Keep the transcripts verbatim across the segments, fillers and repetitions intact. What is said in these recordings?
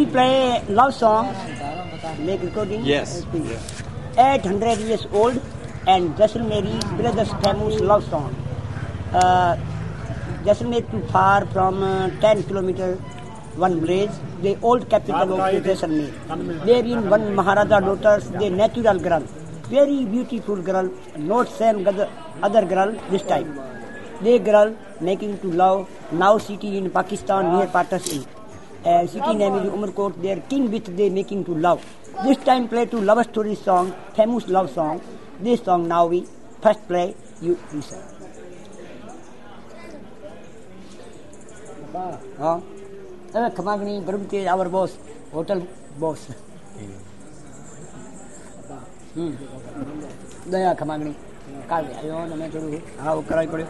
we play love song, make recording. Yes. eight hundred years old and Jaisalmeri brothers famous love song. Uh, Jaisalmer too far from uh, ten kilometers, one village, the old capital of Jaisalmer. Therein one Maharaja daughters, the natural girl, very beautiful girl, not same other girl this time. The girl making to love, now city in Pakistan near Patna. Uh, city name is Umarkot, their king with they making to love. This time play to love story song, famous love song. This song now we first play, you listen. हाँ, अरे खमागनी बरुम के our boss, hotel boss. हम्म, दया खमागनी, काल आयो ना मैं चलूँ, हाँ वो कराई पड़े.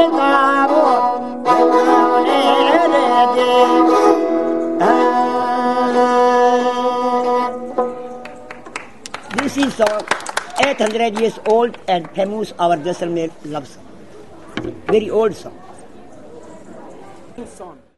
This is song eight hundred years old and famous, our Jaisalmer love song. Very old song. song.